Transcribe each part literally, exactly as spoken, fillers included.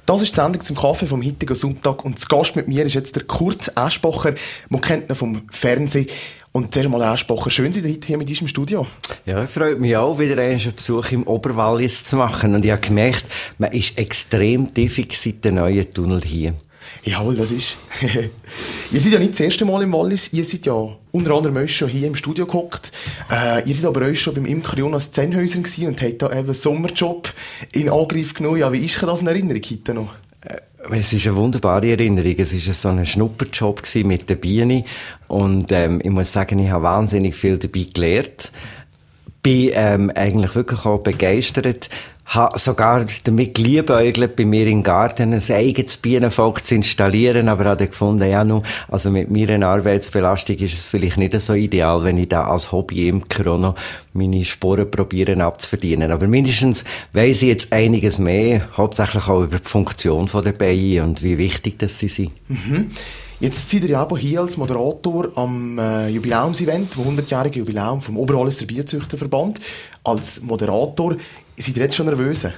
Das ist die Sendung zum Kaffee vom heutigen Sonntag und zu Gast mit mir ist jetzt der Kurt Aeschbacher. Man kennt ihn vom Fernsehen. Und zuerst mal, Herr Aeschbacher, schön, Sie heute hier mit uns im Studio. Ja, es freut mich auch, wieder einen Besuch im Oberwallis zu machen. Und ich habe gemerkt, man ist extrem tiefig seit dem neuen Tunnel hier. Jawohl, das ist. Ihr seid ja nicht das erste Mal im Wallis. Ihr seid ja unter anderem auch schon hier im Studio gehockt. Äh, ihr seid aber auch schon beim Imker Jonas Zennhäuser gewesen und habt da eben einen Sommerjob in Angriff genommen. Ja, wie ist das in Erinnerung heute noch? Es ist eine wunderbare Erinnerung. Es war so ein Schnupperjob mit der Biene. Und ähm, ich muss sagen, ich habe wahnsinnig viel dabei gelernt. Bin ähm, eigentlich wirklich auch begeistert. Habe sogar damit geliebäugelt, bei mir im Garten ein eigenes Bienenvolk zu installieren, aber habe dann gefunden, ja, nun, also mit meiner Arbeitsbelastung ist es vielleicht nicht so ideal, wenn ich da als Hobby-Imker auch noch meine Sporen probieren abzuverdienen. Aber mindestens weiss ich jetzt einiges mehr, hauptsächlich auch über die Funktion der Bienen und wie wichtig das sie sind. Mhm. Jetzt seid ihr ja aber hier als Moderator am äh, Jubiläumsevent, das hundertjährige Jubiläum vom Oberwalliser Bierzüchterverband. Als Moderator, seid ihr jetzt schon nervös?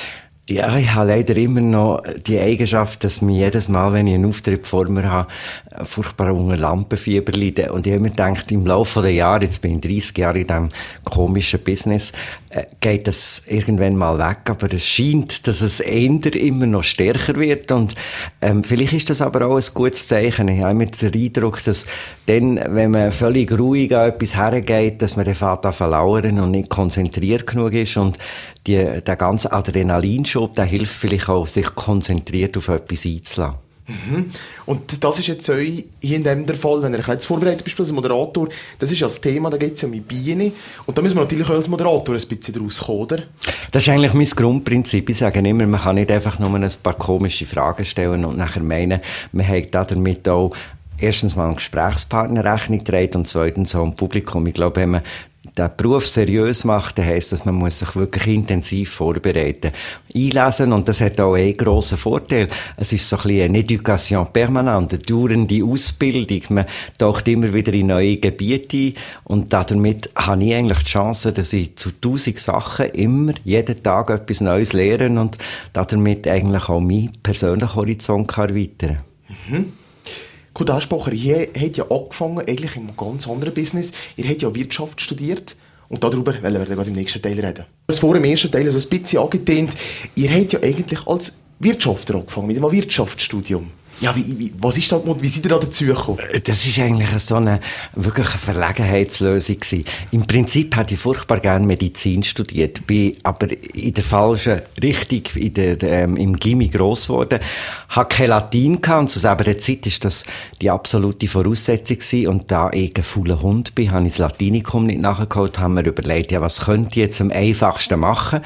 Ja, ich habe leider immer noch die Eigenschaft, dass mir jedes Mal, wenn ich einen Auftritt vor mir habe, furchtbar unter Lampenfieber leide. Und ich habe mir gedacht, im Laufe der Jahre, jetzt bin ich dreißig Jahre in diesem komischen Business, äh, geht das irgendwann mal weg. Aber es scheint, dass es eher immer noch stärker wird. Und ähm, vielleicht ist das aber auch ein gutes Zeichen. Ich habe immer den Eindruck, dass dann, wenn man völlig ruhig an etwas hergeht, dass man den Vater verlauern und nicht konzentriert genug ist. Und die, der ganze Adrenalinschub, der hilft vielleicht auch, sich konzentriert auf etwas einzulassen. Mhm. Und das ist jetzt euch hier in dem der Fall, wenn ihr euch jetzt vorbereitet bist als Moderator, das ist ja das Thema, da geht es ja um Bienen. Und da müssen wir natürlich auch als Moderator ein bisschen daraus kommen, oder? Das ist eigentlich mein Grundprinzip. Ich sage immer, man kann nicht einfach nur ein paar komische Fragen stellen und nachher meinen, man hat damit auch erstens mal einen Gesprächspartner Rechnung trägt und zweitens auch ein Publikum. Ich glaube, wenn man den Beruf seriös macht, dann heisst das, man muss sich wirklich intensiv vorbereiten, einlesen, und das hat auch einen grossen Vorteil. Es ist so ein bisschen eine Education permanente, eine dauernde Ausbildung. Man taucht immer wieder in neue Gebiete ein und damit habe ich eigentlich die Chance, dass ich zu tausend Sachen immer, jeden Tag etwas Neues lerne und damit eigentlich auch meinen persönlichen Horizont erweitern kann. Mhm. Kurt Aeschbacher, ihr habt ja angefangen, eigentlich in einem ganz anderen Business. Ihr habt ja Wirtschaft studiert und darüber wollen wir dann im nächsten Teil reden. Das vor dem ersten Teil so ein bisschen angetönt. Ihr habt ja eigentlich als Wirtschafter angefangen, mit einem Wirtschaftsstudium. Ja, wie, wie, was ist da, wie seid ihr da dazu gekommen? Das ist eigentlich so eine wirklich eine Verlegenheitslösung gewesen. Im Prinzip hätte ich furchtbar gerne Medizin studiert, bin aber in der falschen Richtung in der, ähm, im Gymi gross geworden, hatte kein Latein gehabt und zu selber Zeit ist das die absolute Voraussetzung gewesen. Und da ich ein fauler Hund bin, habe ich das Latinikum nicht nachgeholt, haben wir überlegt, ja, was könnte ich jetzt am einfachsten machen?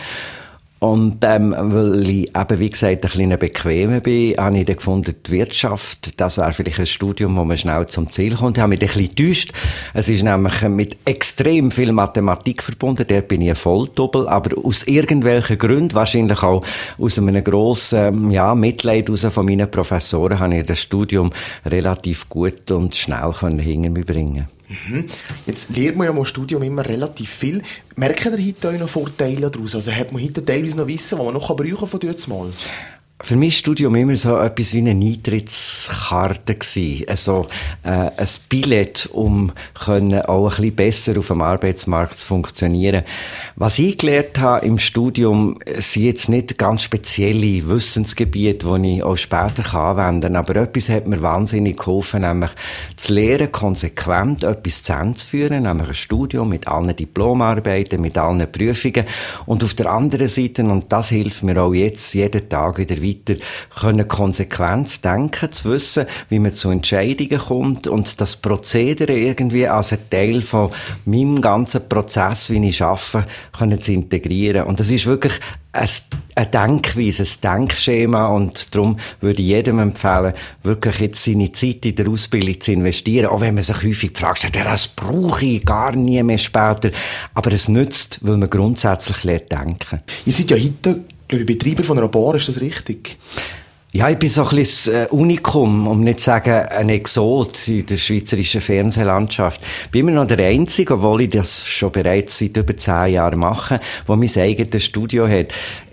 Und ähm, weil ich eben, wie gesagt, ein bisschen bequemer bin, habe ich dann gefunden, die Wirtschaft, das wäre vielleicht ein Studium, wo man schnell zum Ziel kommt. Ich habe mich ein bisschen getäuscht. Es ist nämlich mit extrem viel Mathematik verbunden. Dort bin ich ein Volldoppel. Aber aus irgendwelchen Gründen, wahrscheinlich auch aus einem grossen ja, Mitleid raus von meinen Professoren, habe ich das Studium relativ gut und schnell hinter mich bringen. Mhm. Jetzt lernt man ja im Studium immer relativ viel. Merken ihr heute auch noch Vorteile daraus? Also hat man heute teilweise noch Wissen, was man noch brauchen kann von dort mal? Für mich war das Studium immer so etwas wie eine Eintrittskarte gewesen. Also, äh, ein Billett, um können auch ein bisschen besser auf dem Arbeitsmarkt zu funktionieren. Was ich gelernt habe im Studium, sind jetzt nicht ganz spezielle Wissensgebiete, die ich auch später anwenden kann. Aber etwas hat mir wahnsinnig geholfen, nämlich zu lernen, konsequent etwas zu Ende zu führen, nämlich ein Studium mit allen Diplomarbeiten, mit allen Prüfungen. Und auf der anderen Seite, und das hilft mir auch jetzt jeden Tag wieder weiter, können konsequent denken, zu wissen, wie man zu Entscheidungen kommt und das Prozedere irgendwie als ein Teil von meinem ganzen Prozess, wie ich arbeite, können zu integrieren. Und das ist wirklich eine Denkweise, ein Denkschema, und darum würde ich jedem empfehlen, wirklich jetzt seine Zeit in der Ausbildung zu investieren, auch wenn man sich häufig fragt, ja, das brauche ich gar nie mehr später, aber es nützt, weil man grundsätzlich lernt denken. Ihr seid ja heute, glaube ich, Betreiber von einer Bar, ist das richtig? Ja, ich bin so ein bisschen ein Unikum, um nicht zu sagen ein Exot in der schweizerischen Fernsehlandschaft. Ich bin immer noch der Einzige, obwohl ich das schon bereits seit über zehn Jahren mache, der mein eigenes Studio hat.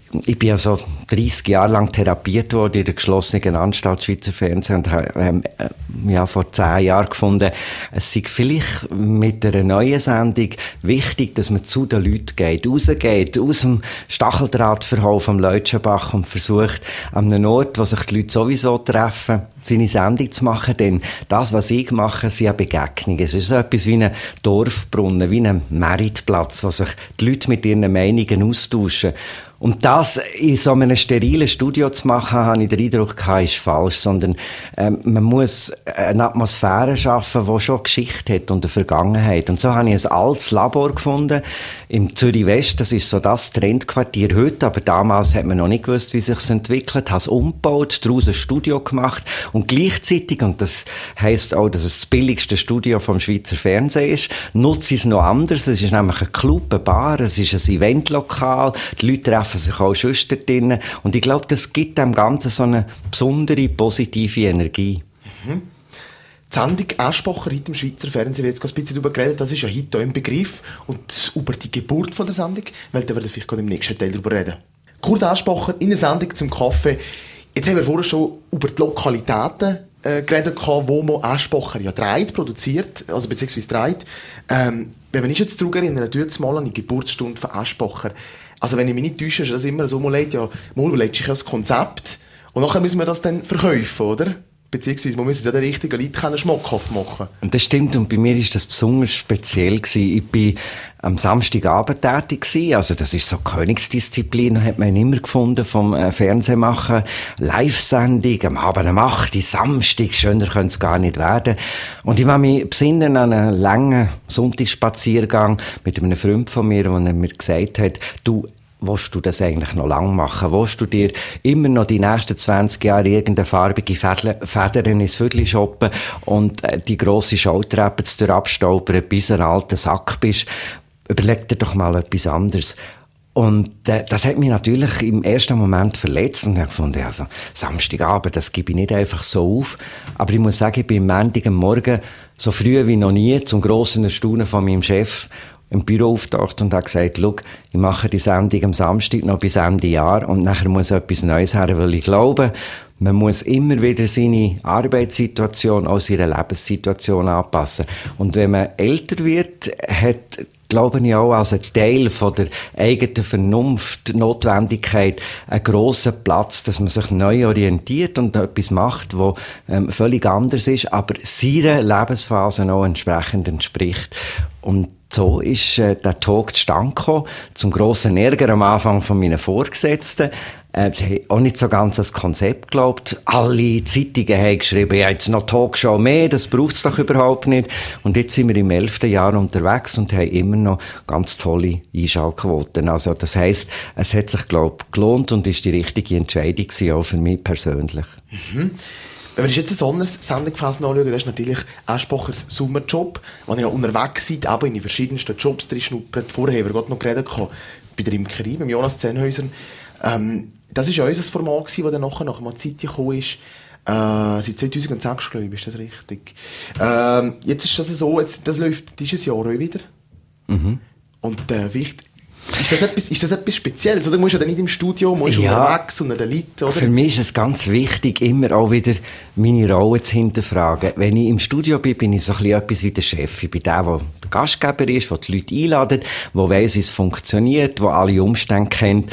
ich bin ja so dreissig Jahre lang therapiert worden in der geschlossenen Anstalt Schweizer Fernsehen und habe ähm, ja, vor zehn Jahren gefunden, es sei vielleicht mit einer neuen Sendung wichtig, dass man zu den Leuten geht, rausgeht, aus dem Stacheldrahtverhau vom Leutschenbach und versucht, an einem Ort, wo sich die Leute sowieso treffen, seine Sendung zu machen, denn das, was ich mache, sind ja Begegnungen. Es ist so etwas wie ein Dorfbrunnen, wie ein Meritplatz, wo sich die Leute mit ihren Meinungen austauschen. Und das in so einem sterilen Studio zu machen, habe ich den Eindruck gehabt, ist falsch, sondern ähm, man muss eine Atmosphäre schaffen, die schon Geschichte hat und eine Vergangenheit. Und so habe ich ein altes Labor gefunden im Zürich West. Das ist so das Trendquartier heute, aber damals hat man noch nicht gewusst, wie sich es entwickelt. Habe es umgebaut, daraus ein Studio gemacht und gleichzeitig, und das heisst auch, dass es das billigste Studio vom Schweizer Fernsehen ist, nutze ich es noch anders. Es ist nämlich ein Club, eine Bar, es ist ein Eventlokal, die Leute treffen sich auch sonst dort drin. Und ich glaube, das gibt dem Ganzen so eine besondere, positive Energie. Mhm. Die Sendung «Aschbacher» heute im Schweizer Fernsehen, wir haben jetzt ein bisschen darüber geredet, das ist ja heute auch im Begriff. Und über die Geburt von der Sendung, weil da werden wir vielleicht gerade im nächsten Teil darüber reden. Kurt Aschbacher in der Sendung zum Kaffee. Jetzt haben wir vorher schon über die Lokalitäten äh, geredet, wo man Aschbacher ja dreht, produziert, also beziehungsweise dreht. Ähm, wenn wir uns jetzt zurückerinnern, tut es mal an die Geburtsstunde von Aschbacher. Also wenn ich mich nicht täusche, ist das immer so, man legt ja, man überlegt sich ja das Konzept und nachher müssen wir das dann verkaufen, oder? Beziehungsweise man muss es ja den richtigen Leuten schmackhaft machen. Und das stimmt, und bei mir war das besonders speziell gewesen. Ich bin am Samstagabend tätig gewesen, also das ist so Königsdisziplin, hat man immer gefunden vom äh, Fernsehmachen. Live-Sendung, am Abend um acht Uhr, Samstag, schöner könnte es gar nicht werden. Und ich war mich besinnen an einen langen Sonntagsspaziergang mit einem Freund von mir, der mir gesagt hat, du, willst du das eigentlich noch lang machen? Willst du dir immer noch die nächsten zwanzig Jahre irgendeine farbige Federn ins Viertel shoppen und äh, die grosse Schautreppe zu dir abstolpern, bis du ein alter Sack bist? Überleg dir doch mal etwas anderes. Und äh, das hat mich natürlich im ersten Moment verletzt und ich habe gefunden, also Samstagabend, das gebe ich nicht einfach so auf. Aber ich muss sagen, ich bin am Montag am Morgen so früh wie noch nie zum grossen Erstaunen von meinem Chef im Büro auftaucht und hat gesagt, schau, ich mache die Sendung am Samstag noch bis Ende Jahr und nachher muss etwas Neues her, weil ich glaube, man muss immer wieder seine Arbeitssituation, auch seine Lebenssituation anpassen. Und wenn man älter wird, hat, glaube ich, auch als ein Teil von der eigenen Vernunft, Notwendigkeit, einen grossen Platz, dass man sich neu orientiert und etwas macht, was ähm, völlig anders ist, aber seiner Lebensphase auch entsprechend entspricht. Und so ist äh, der Talk zustande gekommen, zum grossen Ärger am Anfang von meinen Vorgesetzten. Äh, sie haben auch nicht so ganz das Konzept geglaubt. Alle Zeitungen haben geschrieben, ja, jetzt noch Talkshow mehr, das braucht es doch überhaupt nicht. Und jetzt sind wir im elften Jahr unterwegs und haben immer noch ganz tolle Einschaltquoten. Also das heisst, es hat sich, glaube ich, gelohnt und ist die richtige Entscheidung gewesen, auch für mich persönlich. Mhm. Wenn wir uns jetzt eine Sondersendungsphase anschauen, das ist natürlich Aschbachers Sommerjob, wo ihr unterwegs seid, aber in die verschiedensten Jobs drin schnuppert. Vorher haben wir gerade noch geredet, bei der Imkerei, beim Jonas Zennhäuser. Ähm, das war ja unser Format, das dann nachher nach einer Zeit gekommen ist. Äh, seit zweitausendsechs, glaube ich, ist das richtig. Ähm, jetzt ist das so, jetzt, das läuft dieses Jahr auch wieder. Mhm. Und äh, wichtig, Ist das etwas, ist das etwas Spezielles? Oder musst du ja nicht im Studio, musst du ja unterwegs und den Leuten, oder? Für mich ist es ganz wichtig, immer auch wieder meine Rolle zu hinterfragen. Wenn ich im Studio bin, bin ich so ein bisschen etwas wie der Chef. Ich bin der, der der Gastgeber ist, der die Leute einladet, der weiss, wie es funktioniert, der alle Umstände kennt.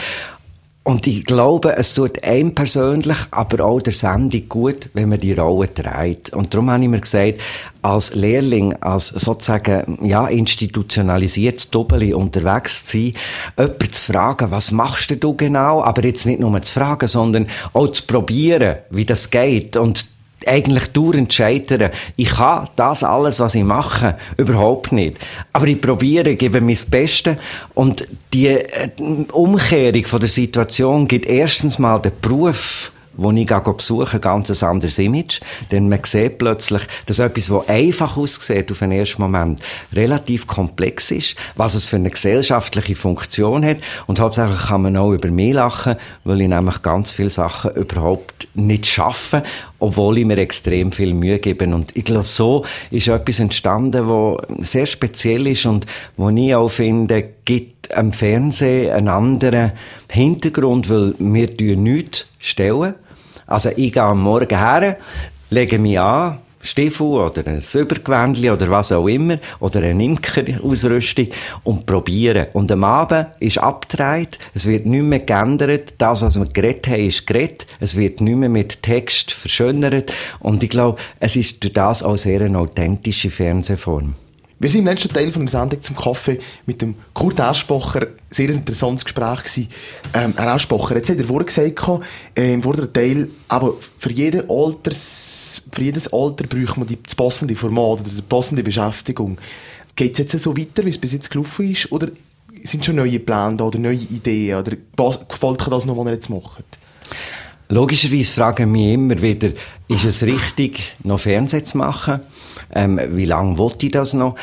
Und ich glaube, es tut einem persönlich, aber auch der Sendung gut, wenn man die Rolle trägt. Und darum habe ich mir gesagt, als Lehrling, als sozusagen, ja, institutionalisiertes Doppeli unterwegs zu sein, jemanden zu fragen, was machst du genau? Aber jetzt nicht nur zu fragen, sondern auch zu probieren, wie das geht. Und eigentlich dauernd scheitern. Ich kann das alles, was ich mache, überhaupt nicht. Aber ich probiere, gebe mein Bestes. Und die äh, Umkehrung von der Situation gibt erstens mal den Beruf, wo ich besuche, ein ganz anderes Image. Denn man sieht plötzlich, dass etwas, das einfach aussieht auf den ersten Moment, relativ komplex ist, was es für eine gesellschaftliche Funktion hat. Und hauptsächlich kann man auch über mich lachen, weil ich nämlich ganz viele Sachen überhaupt nicht schaffe, obwohl ich mir extrem viel Mühe gebe. Und ich glaube, so ist etwas entstanden, das sehr speziell ist und wo ich auch finde, gibt am Fernsehen einen anderen Hintergrund, weil wir tun nichts stellen. Also ich gehe am Morgen her, lege mich an, Stiefel oder ein Übergewändchen oder was auch immer, oder eine Imkerausrüstung und probieren. Und am Abend ist abgedreht, es wird nicht mehr geändert, das, was wir geredet haben, ist geredet, es wird nicht mehr mit Text verschönert und ich glaube, es ist durch das auch sehr eine authentische Fernsehform. Wir sind im letzten Teil von der Sendung zum Kaffee mit dem Kurt Aschbacher. Sehr ein interessantes Gespräch gewesen. Ähm, Herr Aschbacher, jetzt hat er vorhin gesagt, äh, im vorderen Teil, aber für, jeden Alters, für jedes Alter braucht man die, das passende Format oder die passende Beschäftigung. Geht es jetzt so weiter, wie es bis jetzt gelaufen ist? Oder sind schon neue Pläne da oder neue Ideen? Oder gefällt euch das noch, was ihr jetzt macht? Logischerweise fragen wir immer wieder, ist es richtig, noch Fernsehen zu machen? Ähm, wie lange wollte ich das noch?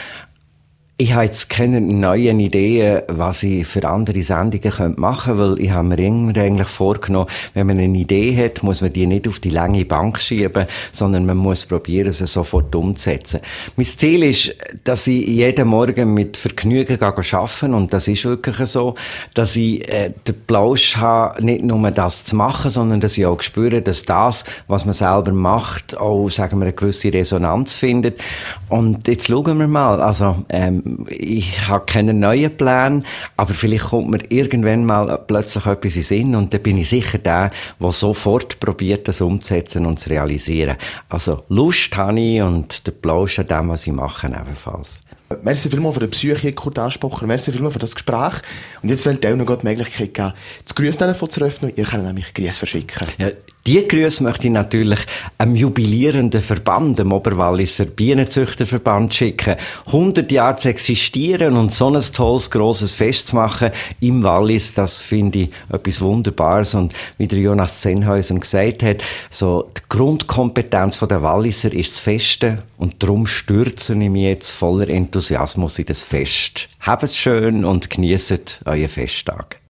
Ich habe jetzt keine neuen Ideen, was ich für andere Sendungen machen könnte, weil ich habe mir immer eigentlich vorgenommen, wenn man eine Idee hat, muss man die nicht auf die lange Bank schieben, sondern man muss probieren, sie sofort umzusetzen. Mein Ziel ist, dass ich jeden Morgen mit Vergnügen arbeite und das ist wirklich so, dass ich äh, den Plausch habe, nicht nur das zu machen, sondern dass ich auch spüre, dass das, was man selber macht, auch, sagen wir, eine gewisse Resonanz findet. Und jetzt schauen wir mal, also ähm, ich habe keine neuen Pläne, aber vielleicht kommt mir irgendwann mal plötzlich etwas in den Sinn und dann bin ich sicher der, der sofort probiert, das umzusetzen und zu realisieren. Also Lust habe ich und der Plausch an dem, was ich mache, ebenfalls. Merci vielmals für die Psyche, Kurt Aschbacher. Merci vielmals für das Gespräch. Und jetzt wollte ich auch noch die Möglichkeit geben, das Grüßtelefon zu öffnen. Ihr könnt nämlich Grüße verschicken. Ja, die Grüße möchte ich natürlich einem jubilierenden Verband, dem Oberwalliser Bienenzüchterverband, schicken. hundert Jahre zu existieren und so ein tolles, grosses Fest zu machen im Wallis, das finde ich etwas Wunderbares. Und wie der Jonas Zenhäusen gesagt hat, so die Grundkompetenz der Walliser ist das Festen und darum stürze ich mich jetzt voller Enthusiasmus in das Fest. Habt es schön und genießt euren Festtag.